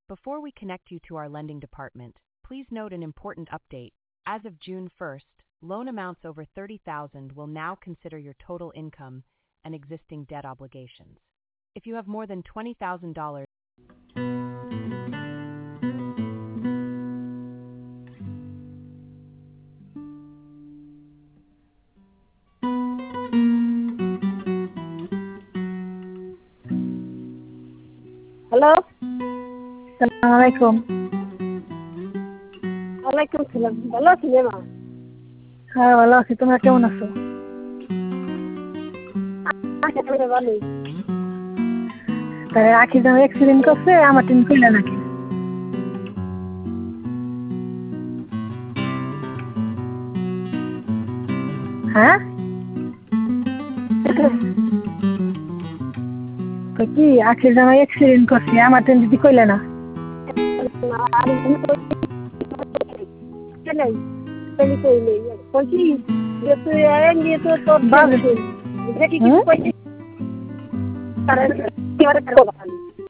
Before we connect you to our lending department, please note an important update. As of June 1st, loan amounts over $30,000 will now consider your total income and existing debt obligations. If you have more than $20,000, hello, আসসালামু আলাইকুম। ওয়ালাইকুম সালাম। ভালো আছি মা? হ্যাঁ ভালো আছি, তোমরা কেমন আছো? ভালোই। তাই আখি যেন অ্যাক্সিডেন্ট করছে, আমার টিম কইলে নাকি? হ্যাঁ তো কি আখি যেন অ্যাক্সিডেন্ট করছে, আমার টিম দিদি কইলে না? তোর